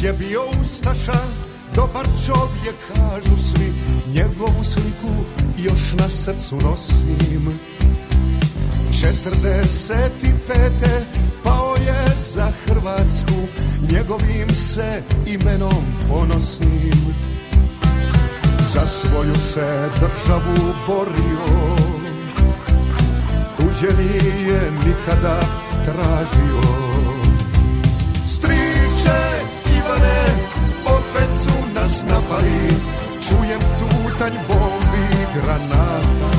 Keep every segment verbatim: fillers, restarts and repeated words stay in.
je bio ustaša, dobar čovjek kažu svi, njegovu sliku još na srcu nosim. Četrdeset pete pao je za Hrvatsku, njegovim se imenom ponosim. Za svoju se državu borio, tuđe nije nikada tražio. Striče Ivane, opet su nas napali, čujem tutanj bombi granata.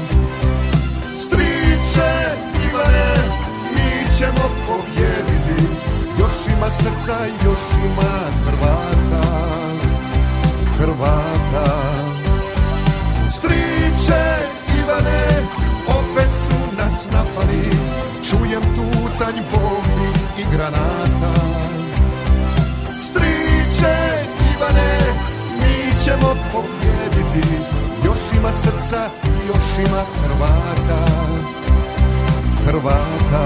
Striče Ivane, mi ćemo pobjediti, još ima srca, još ima Hrvata, Hrvata. Striče Ivane, opet su nas napali, čujem tutanj bombi i granata. Striče Ivane, mi ćemo pobjediti, još ima srca, još ima Hrvata, Hrvata.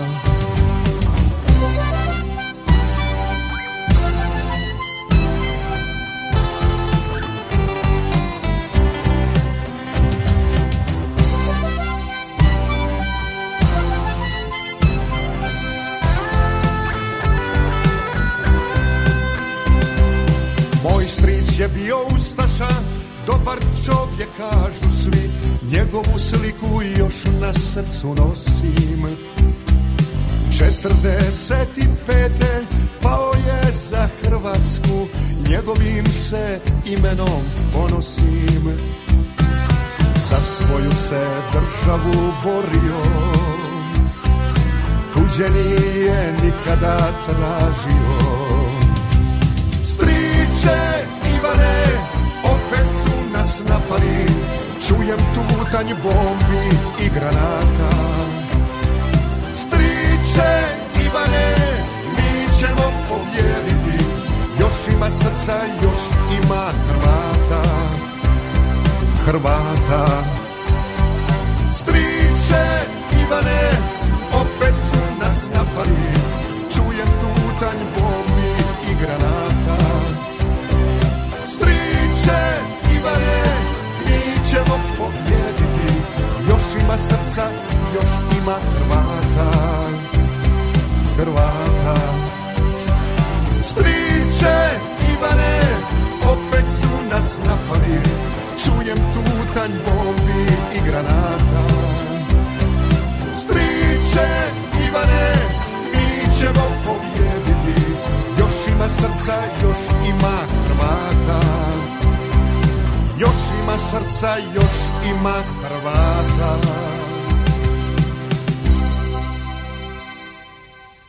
Je bio ustaša, dobar čovjek kažu svi, njegovu sliku još na srcu nosim. Četrdeset pete pao je za Hrvatsku, njegovim se imenom ponosim. Za svoju se državu borio, tuđe nije nikada tražio. Striče Ivane, opet su nas napali, čujem tutanj bombi i granata. Striče Ivane, mi ćemo pobjediti, još ima srca, još ima Hrvata, Hrvata. Striče Ivane, opet su nas napali, čujem tutanj bombi i granata. Ivane, mi ćemo pobjediti, još ima srca, još ima Hrvata, Hrvata. Striče Ivane, opet su nas napali, čujem tutanj bombi i granata. Striče Ivane, mi ćemo pobjediti, još ima srca, još ima Hrvata. Još ima srca, još ima Hrvata.